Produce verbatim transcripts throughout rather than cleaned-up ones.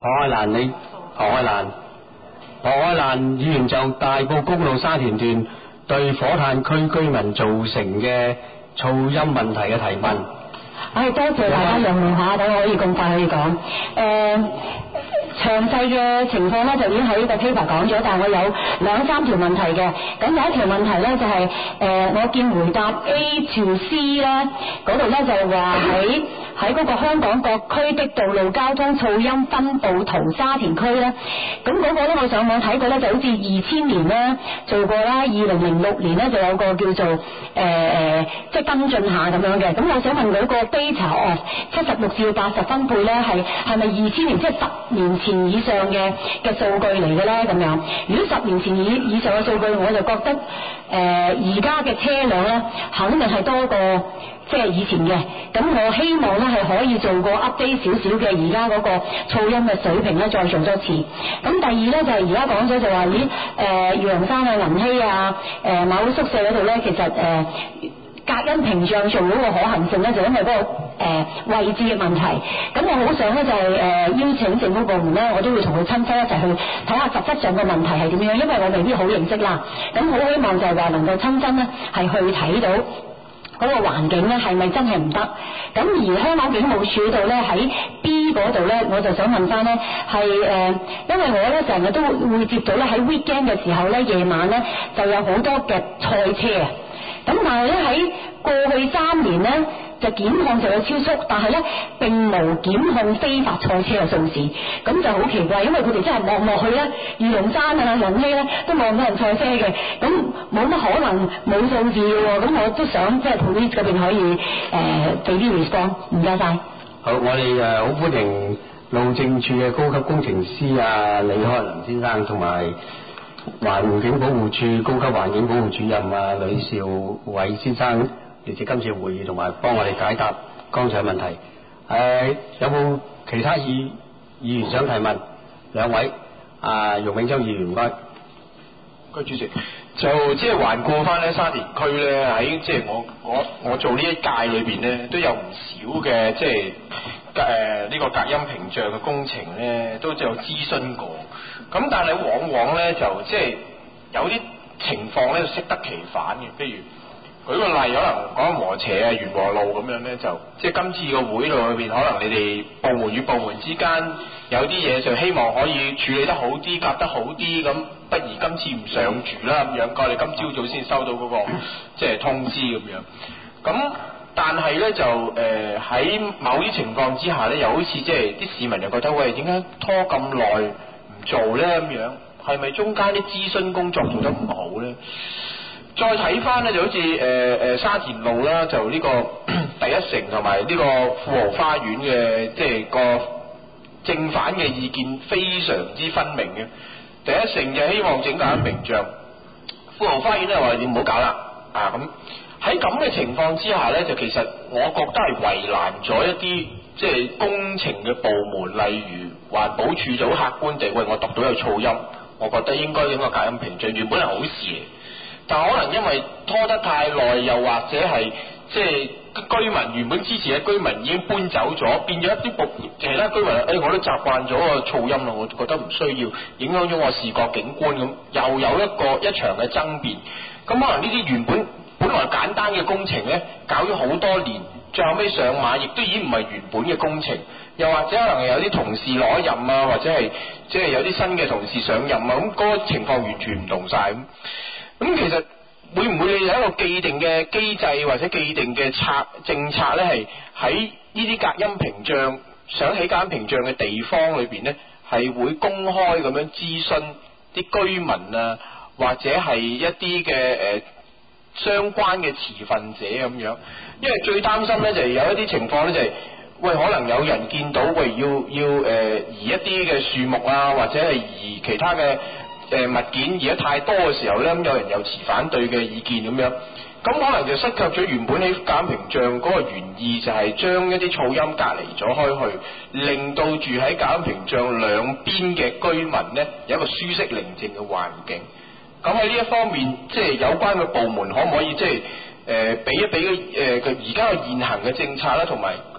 何愛蘭，你何愛蘭，何愛蘭議員就大埔公路沙田段對火炭區居民造成嘅噪音問題嘅提問。 唉，多謝大家讓路下，等我可以咁快可以講。誒、呃，詳細嘅情況咧就已經喺呢個 paper 講咗，但係我有兩三條問題嘅。咁有一條問題咧就係、是、誒、呃，我見回答 A to C 咧嗰度咧就話喺喺嗰個香港各區的道路交通噪音分佈圖沙田區咧，咁嗰個咧我上網睇過咧就好似二千年咧做過啦，二零零六年咧就有個叫做誒誒、呃、即係跟進下咁樣嘅。咁我想問嗰個 data of 七十六至八十分貝咧係係咪二千年即係十年前以上嘅嘅數據嚟嘅咧咁樣？如果十年前以以上嘅數據，我就覺得誒而家嘅車輛咧肯定係多過即係以前嘅。咁我希望咧係可以做個 update 少少嘅而家嗰個噪音嘅水平咧，再做多次。咁第二咧就係而家講咗就話咦誒耀陽山啊、銀禧啊、誒、呃、馬會宿舍嗰度咧，其實誒。呃隔音屏障做嗰個可行性咧，就因為嗰、那個誒、呃、位置嘅問題。咁我好想咧就係、是、誒、呃、邀請政府部門咧，我都會同佢親身一齊去睇下實質上嘅問題係點樣，因為我未必好認識啦。咁好希望就係話能夠親身咧係去睇到嗰個環境咧係咪真係唔得。咁而香港警務處度咧喺 B 嗰度咧，我就想問翻咧係誒，因為我咧成日都會接到咧喺 weekend 嘅時候咧，夜晚咧就有好多嘅賽車啊。咁但係咧喺過去三年咧就檢控就有超速，但係咧並無檢控非法賽車嘅數字，咁就好奇怪，因為佢哋真係望落去咧，二龍山啊、龍禧咧都望到人賽車嘅，咁冇乜可能冇數字嘅喎，咁我都想即係 police 嗰邊可以誒俾啲 response，唔該晒。 好，我哋誒好歡迎路政署嘅高級工程師啊李開林先生同埋環境保護署高級環境保護主任啊呂兆偉先生列席今次會議，同埋幫我哋解答剛才嘅問題。誒、呃，有冇其他議議員想提問？兩位，啊，容永洲議員唔該。 該主席，就即係環顧翻咧沙田區咧，喺即係我我我做呢一屆裏邊咧，都有唔少嘅即係誒呢個隔音屏障嘅工程咧，都有諮詢過。咁但係往往咧就即係有啲情況咧適得其反嘅，譬如舉個例，可能講禾輋啊、元和路咁樣咧，就即係今次個會度裏邊，可能你哋部門與部門之間有啲嘢就希望可以處理得好啲、夾得好啲，咁不如今次唔上住啦咁樣。我哋今朝早先收到嗰、那個即係通知咁樣。咁但係咧就誒喺、呃、某啲情況之下咧，又好似即係啲市民又覺得喂，點解拖咁耐唔做咧咁樣？係咪中間啲諮詢工作做得唔好咧？再睇翻咧就好似誒誒沙田路啦，就呢個第一城同埋呢個富豪花園嘅即係個正反嘅意見非常之分明嘅。第一城就希望整隔音屏障，富豪花園咧話你唔好搞啦啊咁。喺咁嘅情況之下咧，就其實我覺得係為難咗一啲即係工程嘅部門，例如環保署就好客觀地喂，我讀到有噪音，我覺得應該整個隔音屏障，原本係好事嚟。但可能因為拖得太耐，又或者係即係居民原本支持嘅居民已經搬走咗，變咗一啲部其他居民，誒、哎、我都習慣咗個噪音啦，我覺得唔需要，影響咗我視覺景觀咁，又有一個一場嘅爭辯。咁可能呢啲原本本來簡單嘅工程呢，搞咗好多年，最後尾上馬，亦都已經唔係原本嘅工程，又或者可能有啲同事攞任啊，或者係即係有啲新嘅同事上任啊，咁、那、嗰個情況完全唔同晒咁。咁其實會唔會有一個既定嘅機制或者既定嘅策政策呢？係喺呢啲隔音屏障想起隔音屏障嘅地方裏邊呢，係會公開咁樣諮詢啲居民啊，或者係一啲嘅誒相關嘅持份者咁樣。因為最擔心呢，就係有一啲情況呢，就係喂可能有人見到喂要要誒、呃、移一啲嘅樹木啊，或者係移其他嘅誒、呃、物件移得太多嘅時候呢，咁有人有持反對嘅意見咁樣，咁可能就失卻咗原本喺隔音屏障嗰個原意，就係將一啲噪音隔離咗開去，令到住喺隔音屏障兩邊嘅居民呢，有一個舒適寧靜嘅環境。咁喺呢一方面，即係有關嘅部門可唔可以即係誒俾一俾誒佢而家嘅現行嘅政策啦，同埋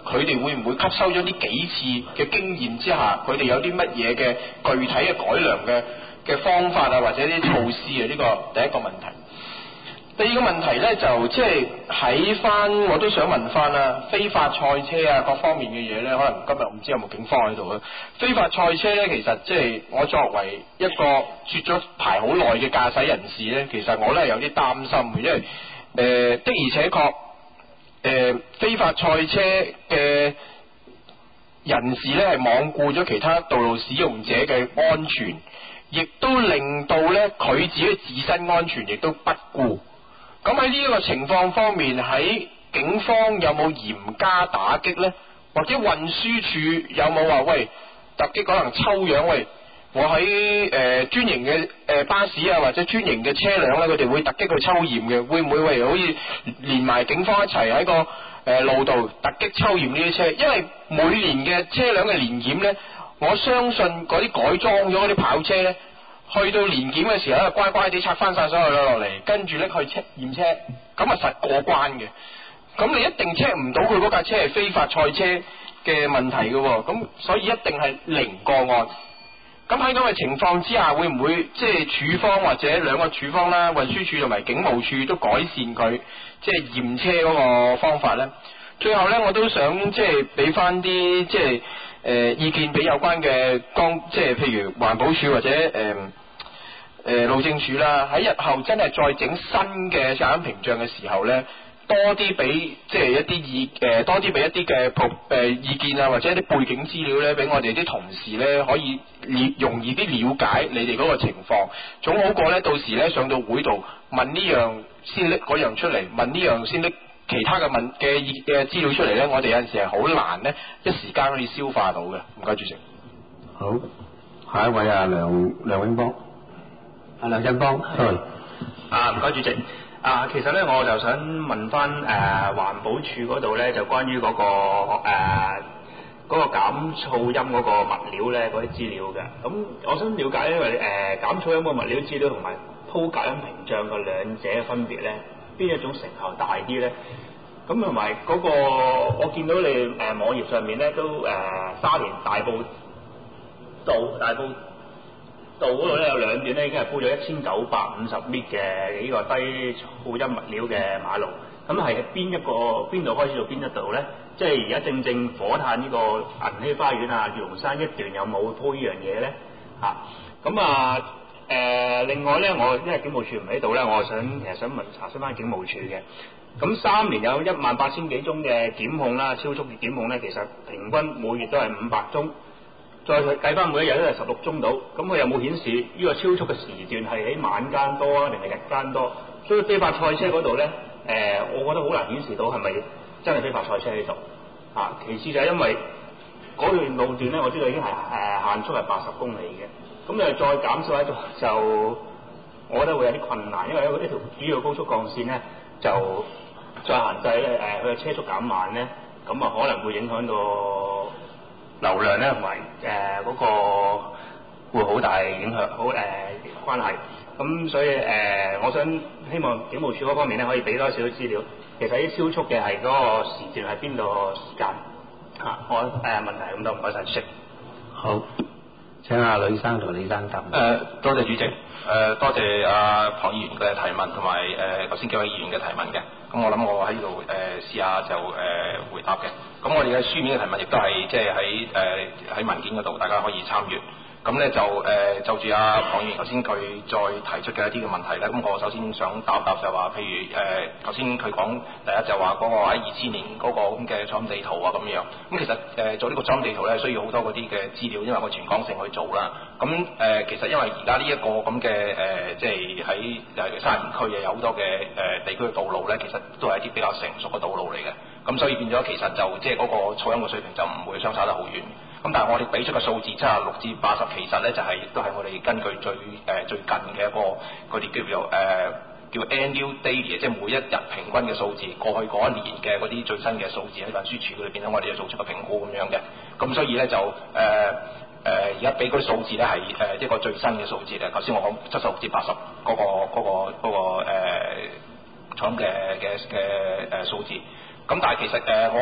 佢哋會唔會吸收咗呢幾次嘅經驗之下，佢哋有啲乜嘢嘅具體嘅改良嘅嘅方法啊，或者啲措施啊？呢、這個第一個問題。第二個問題咧，就即係喺翻，我都想問翻啦，非法賽車啊，各方面嘅嘢咧，可能今日唔知有冇警方喺度啊。非法賽車咧，其實即係我作為一個絕咗牌好耐嘅駕駛人士咧，其實我咧係有啲擔心嘅，因為誒、呃、的而且確誒、呃、非法賽車嘅人士咧係罔顧咗其他道路使用者嘅安全，亦都令到咧佢自己自身安全亦都不顧。咁喺呢一個情況方面，喺警方有冇嚴加打擊呢？或者運輸署有冇話喂突擊可能抽樣？喂，我喺誒、呃、專營嘅誒巴士啊，或者專營嘅車輛咧，佢哋會突擊去抽驗嘅，會唔會喂好似連埋警方一齊喺個誒、呃、路度突擊抽驗呢啲車？因為每年嘅車輛嘅年檢呢，我相信嗰啲改裝咗嗰啲跑車呢，去到年檢嘅時候咧，乖乖地拆翻晒所有嘢落嚟，跟住咧去測驗車，咁啊實過關嘅。咁你一定 check 唔到佢嗰架車係非法賽車嘅問題嘅喎，咁所以一定係零個案。咁喺咁嘅情況之下，會唔會即係處方或者兩個處方啦，運輸署同埋警務處都改善佢即係驗車嗰個方法咧？最後咧，我都想即係俾翻啲即係誒、呃、意見俾有關嘅當即係譬如環保署或者誒。呃誒路政署啦，喺日後真係再整新嘅隔音屏障嘅時候咧，多啲俾即係一啲意誒，多啲俾一啲嘅誒意見啊，或者一啲背景資料咧，俾我哋啲同事咧可以了容易啲了解你哋嗰個情況，總好過咧到時咧上到會度問呢樣先拎嗰樣出嚟，問呢樣先拎其他嘅問嘅嘅資料出嚟咧，我哋有陣時係好難咧一時間可以消化到嘅。唔該主席。 好，下一位啊梁梁永邦。啊，梁振邦，係啊，唔該主席。啊，其實咧我就想問翻誒、呃、環保署嗰度咧，就關於嗰、嗰個誒嗰、呃嗰個減噪音嗰個物料咧嗰啲資料嘅。咁我想了解，因為誒、呃、減噪音個物料資料同埋鋪隔音屏障嘅兩者嘅分別咧，邊一種成效大啲咧？咁同埋嗰個我見到你誒、呃、網頁上面咧都誒、呃、沙田大埔道大埔。道嗰度咧有兩段咧已經係鋪咗一千九百五十米嘅呢個低噪音物料嘅馬路，咁係邊一個邊度開始到邊一度咧？即係而家正正火炭呢個銀禧花園啊、御龍山一段有冇鋪呢樣嘢咧？嚇，咁啊誒、呃，另外咧我因為警務處唔喺度咧，我想其實想問查詢翻警務處嘅，咁三年有一萬八千幾宗嘅檢控啦，超速嘅檢控咧，其實平均每月都係五百宗。再計翻每一日都係十六宗到，咁佢有冇顯示呢個超速嘅時段係喺晚間多啊，定係日間多？所以非法賽車嗰度咧，誒、呃，我覺得好難顯示到係咪真係非法賽車喺度。啊，其次就係因為嗰段路段咧，我知道已經係誒、呃、限速係八十公里嘅，咁誒再減少一度就，我覺得會有啲困難，因為一條主要高速幹線咧就再限制咧誒佢嘅車速減慢咧，咁啊可能會影響到流量咧同埋誒嗰個會好大影響，好誒、呃、關係。咁所以誒、呃，我想希望警務處嗰方面咧可以俾多少少資料。其實啲超速嘅係嗰個時段係邊度時間嚇、啊？我誒、呃、問題咁多，唔該晒主席。 好，請阿呂生同李生答。誒、 呃，多謝主席。誒、呃，多謝阿龐議員嘅提問，同埋誒頭先幾位議員嘅提問嘅。咁我諗我喺度誒試下就誒、呃、回答嘅。咁我哋嘅書面嘅提問亦都係即係喺誒喺文件嗰度，大家可以參閱。咁咧就誒、呃、就住阿龐議員頭先佢再提出嘅一啲嘅問題咧，咁我首先想答答就話，譬如誒頭先佢講第一就話嗰個喺二千年嗰個咁嘅噪音地圖啊咁樣。咁其實誒、呃、做呢個噪音地圖咧，需要好多嗰啲嘅資料，因為我全港性去做啦。咁誒、呃、其實因為而家呢一個咁嘅誒，即係喺誒沙田區有好多嘅誒、呃、地區嘅道路咧，其實都係一啲比較成熟嘅道路嚟嘅。咁所以變咗其實就即係嗰個噪音嘅水平就唔會相差得好遠。咁但係我哋俾出嘅數字七十六至八十，其實咧就係、是、亦都係我哋根據最誒、呃、最近嘅一個嗰啲叫做誒、呃、叫 annual daily，即係每一日平均嘅數字，過去嗰一年嘅嗰啲最新嘅數字喺運輸署裏邊咧，我哋就做出個評估咁樣嘅。咁所以咧就誒誒而家俾嗰啲數字咧係誒一個最新嘅數字咧。頭先我講七十六至八十嗰個嗰、那個嗰、那個誒、呃、重嘅嘅嘅誒數字。咁但係其實誒、呃、我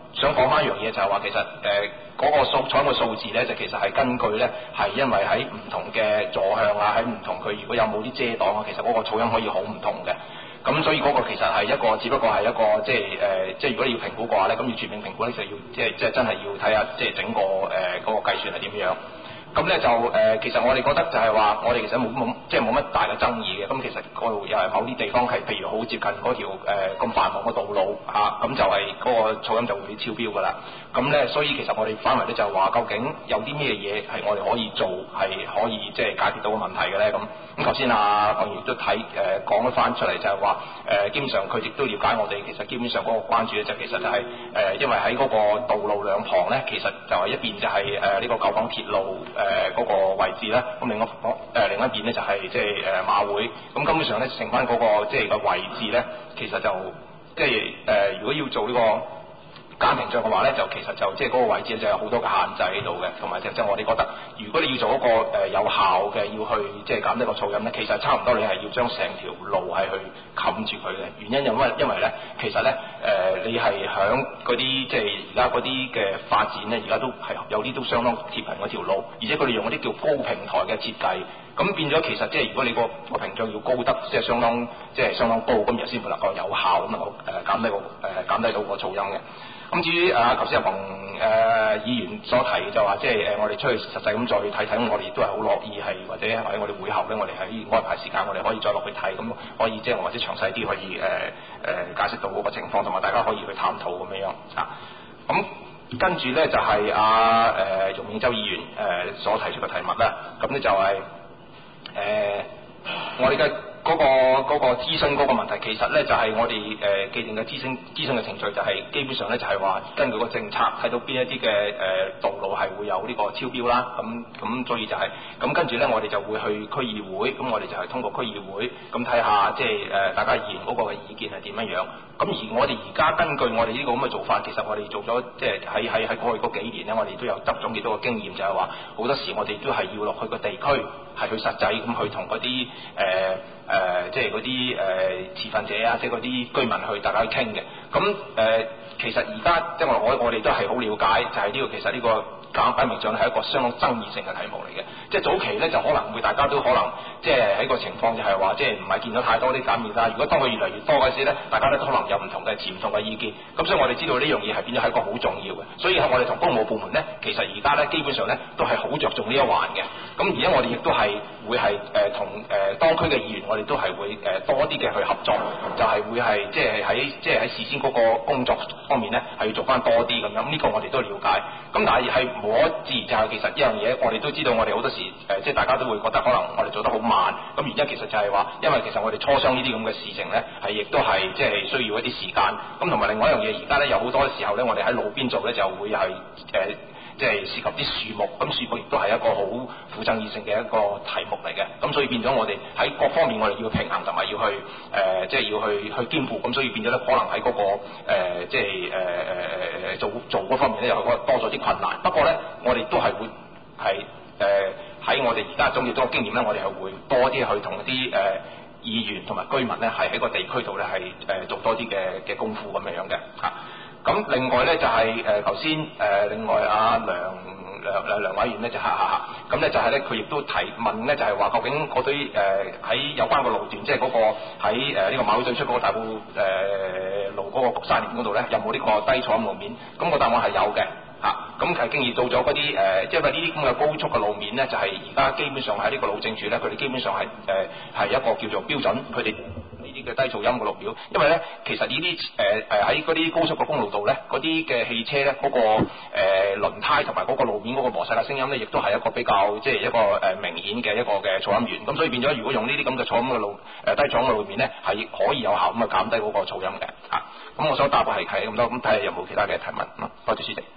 想講翻一樣嘢就係話其實誒。呃嗰個數彩嘅數字咧，就其實係根據咧，係因為喺唔同嘅座向啊，喺唔同佢如果有冇啲遮擋啊，其實嗰個噪音可以好唔同嘅。咁所以嗰個其實係一個，只不過係一個即係誒、呃，即係如果你要評估嘅話咧，咁要全面評估咧，就要即係即係真係要睇下即係整個誒嗰、呃嗰個計算係點樣。咁咧就誒、呃，其實我哋覺得就係話，我哋其實冇冇即係冇乜大嘅爭議嘅。咁其實嗰度又係某啲地方係，譬如好接近嗰條誒咁繁忙嘅道路嚇，咁、啊、就係嗰個噪音就會超標㗎啦。咁咧，所以其實我哋反為咧就係話，究竟有啲咩嘢係我哋可以做，係可以即係解決到個問題嘅咧？咁咁頭先阿鄺議員都睇誒講咗翻出嚟，就係話誒，基本上佢亦都了解我哋，其實基本上嗰個關注咧就其實就係、是、誒、呃，因為喺嗰個道路兩旁咧，其實就係一邊就係誒呢個九廣鐵路誒嗰、呃那個位置啦，咁另一誒、呃、另一邊咧就係即係誒馬會，咁根本上咧剩翻嗰個即係個位置咧，其實就即係誒如果要做呢、這個減屏障嘅話咧，就其實就即係嗰個位置就有好多嘅限制喺度嘅，同埋就即係我哋覺得，如果你要做一個誒、呃、有效嘅，要去即係減低個噪音咧，其實差唔多你係要將成條路係去冚住佢嘅。原因因為因為咧，其實咧誒、呃、你係響嗰啲即係而家嗰啲嘅發展咧，而家都係有啲都相當貼近嗰條路，而且佢哋用嗰啲叫高平台嘅設計，咁變咗其實即係如果你個個屏障要高得即係相當即係相當高，咁就先會能夠有效咁能夠誒減低個誒減低到個噪音嘅。咁至於啊，頭先阿馮誒議員所提就話，即係誒我哋出去實際咁再睇睇，我哋都係好樂意係，或者喺我哋會後咧，我哋喺安排時間，我哋可以再落去睇，咁可以即係或者詳細啲可以誒誒、呃、解釋到嗰個情況，同埋大家可以去探討咁樣啊。咁跟住咧就係阿誒容永洲議員誒、呃、所提出嘅題目啦。咁咧就係、是、誒、呃、我哋嘅。嗰、那個嗰、那個諮詢嗰個問題，其實咧就係、是、我哋誒、呃、既定嘅諮詢諮詢嘅程序，就係基本上咧就係話根據個政策睇到邊一啲嘅誒道路係會有呢個超標啦，咁咁所以就係、是、咁跟住咧我哋就會去區議會，咁我哋就係通過區議會咁睇下即係誒大家議員嗰個嘅意見係點樣樣。咁而我哋而家根據我哋呢個咁嘅做法，其實我哋做咗即係喺喺喺過去嗰幾年咧，我哋都有得咗幾多個經驗，就係話好多時我哋都係要落去個地區係去實際咁去同嗰啲誒。誒，即係嗰啲誒持份者啊，即係嗰啲居民去大家去傾嘅。咁誒、呃，其實而家即係我我我哋都係好了解，就係、是、呢、這個其實呢個減排名障係一個相當爭議性嘅題目嚟嘅。即係早期咧就可能會大家都可能即係喺個情況就係話，即係唔係見到太多啲減免啦。如果當佢越嚟越多嗰時咧，大家都可能有唔同嘅持唔同嘅意見。咁所以我哋知道呢樣嘢係變咗係一個好重要嘅。所以喺我哋同公務部門咧，其實而家咧基本上咧都係好着重呢一環嘅。咁而家我哋亦都係會係誒同誒當區嘅議員，我哋都係會誒、呃、多啲嘅去合作，就係、是、會係即係喺即係喺事先嗰個工作方面咧，係要做翻多啲咁樣。呢、這個我哋都了解。咁但係係無可置疑就係其實呢樣嘢，我哋都知道我哋好多時誒、呃、即係大家都會覺得可能我哋做得好慢。咁原因其實就係話，因為其實我哋磋商呢啲咁嘅事情咧，係亦都係即係需要一啲時間。咁同埋另外一樣嘢，而家咧有好多時候咧，我哋喺路邊做咧就會係誒。呃即係涉及啲樹木，咁樹木亦都係一個好富爭議性嘅一個題目嚟嘅，咁所以變咗我哋喺各方面我哋要平衡同埋要去誒、呃，即係要去去兼顧，咁所以變咗咧可能喺嗰、那個、呃、即係誒誒誒做做嗰方面咧有個多咗啲困難。不過咧，我哋都係會係誒喺我哋而家總結咗個經驗咧，我哋係會多啲去同啲誒議員同埋居民咧係喺個地區度咧係誒做多啲嘅嘅功夫咁樣樣嘅嚇。咁另外咧就係誒頭先誒另外阿梁梁梁梁委員咧就下下下，咁咧就係咧佢亦都提問咧就係話究竟嗰啲誒喺有關個路段，即係嗰個喺誒呢個馬會對出嗰個大埔誒路嗰個沙田嗰度咧，有冇呢個低噪音路面？咁個答案係有嘅嚇。咁係經已到咗嗰啲誒，因為呢啲咁嘅高速嘅路面咧，就係而家基本上喺呢個路政署咧，佢哋基本上係誒係一個叫做標準，佢哋嘅低噪音嘅路表，因為咧其實呢啲誒誒喺嗰啲高速嘅公路度咧，嗰啲嘅汽車咧嗰、嗰個誒、呃、輪胎同埋嗰個路面嗰個磨擦嘅聲音咧，亦都係一個比較即係一個誒、呃、明顯嘅一個嘅噪音源。咁所以變咗，如果用呢啲咁嘅噪音嘅路誒、呃、低噪音嘅路面咧，係可以有效咁啊減低嗰個噪音嘅嚇。咁、啊、我想答嘅係係咁多，咁睇下有冇其他嘅提問。嗯，多謝主席。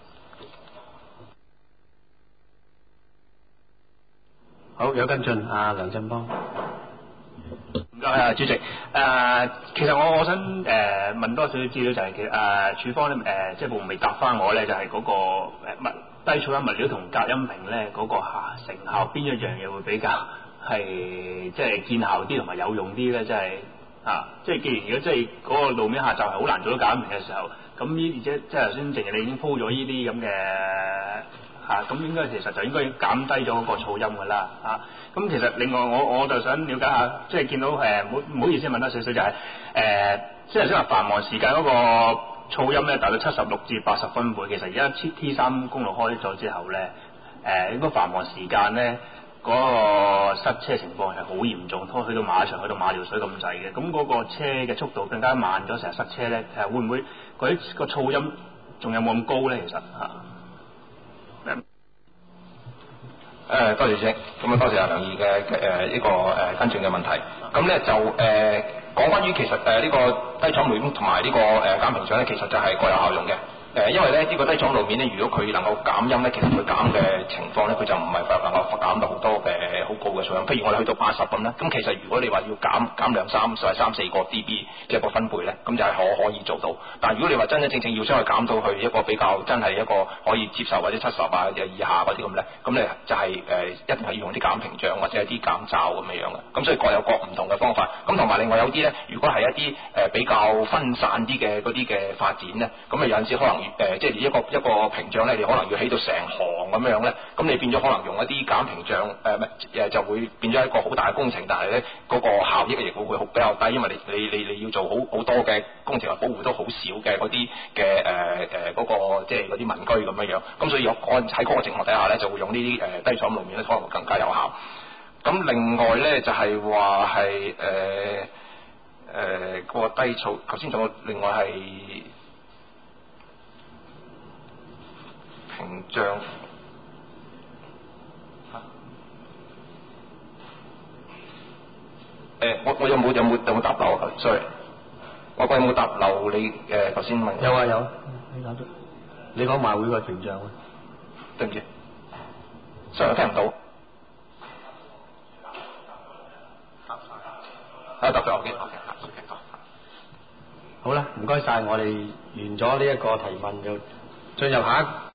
好，有跟進，阿梁振邦。 唔該啊，主席。誒、呃，其實我我想誒、呃、問多少少資料，就係其實誒署方咧誒、呃，即係部門未答翻我咧，就係、是、嗰、那個誒物低噪音物料同隔音屏咧嗰個下成效邊一樣嘢會比較係即係見效啲同埋有用啲咧？即係啊，即係既然如果即係嗰個路面下就係好難做到減平嘅時候，咁呢而且即係頭先正如你已經鋪咗呢啲咁嘅嚇，咁、啊、應該其實就應該減低咗嗰個噪音㗎啦嚇。咁、啊、其實另外我我就想了解下，即係見到誒唔好唔好意思問多少少就係、是、誒、呃，即係頭先話繁忙時間嗰個噪音咧，大概七十六至八十分貝。其實而家 T 三公路開咗之後咧，誒、呃、應該繁忙時間咧。嗰個塞車情況係好嚴重，拖去到馬場，去到馬料水咁滯嘅，咁嗰個車嘅速度更加慢咗，成日塞車咧，誒會唔會嗰啲個噪音仲有冇咁高咧？其實嚇。誒、 呃，多謝先，咁啊多謝阿梁議嘅誒呢個誒跟進嘅問題。咁咧就誒、呃、講關於其實誒呢、呃這個低廠路面同埋呢個誒減屏障咧，其實就係各有效用嘅。誒，因為咧呢、這個低廠路面咧，如果佢能夠減音咧，其實佢減嘅情況咧，佢就唔係能夠減到好多嘅好高嘅數量。譬如我哋去到八十咁咧，咁其實如果你話要減減兩三或者三四個 dB 即係個分貝咧，咁就係可可以做到。但係如果你話真真正正要將佢減到去一個比較真係一個可以接受或者七十啊以下嗰啲咁咧，咁咧就係、是、誒、呃、一定係要用啲減屏障或者係啲減噪咁樣樣嘅。咁所以各有各唔同嘅方法。咁同埋另外有啲咧，如果係一啲誒、呃、比較分散啲嘅嗰啲嘅發展咧，咁啊有陣時可能。誒、呃，即係一個一個屏障咧，你可能要起到成行咁樣咧，咁你變咗可能用一啲減屏障，誒唔誒就會變咗一個好大嘅工程，但係咧嗰個效益亦會會比較低，因為你你你你要做好好多嘅工程保護都好少嘅嗰啲嘅誒誒嗰個即係嗰啲民居咁樣樣，咁所以有喺嗰個情況底下咧，就會用呢啲誒低廠路面咧，可能會更加有效。咁另外咧就係話係誒誒個低噪，頭先仲有另外係。屏障，誒、欸，我我有冇有冇有冇答漏啊 ？sorry， 我有冇答漏你誒頭先問？ 有啊有，你答咗。你講馬會個屏障啊？ 對唔住，sorry我聽唔到。啊，答咗 OK OK OK 好啦，唔該晒，我哋完咗呢一個提問就進入下一。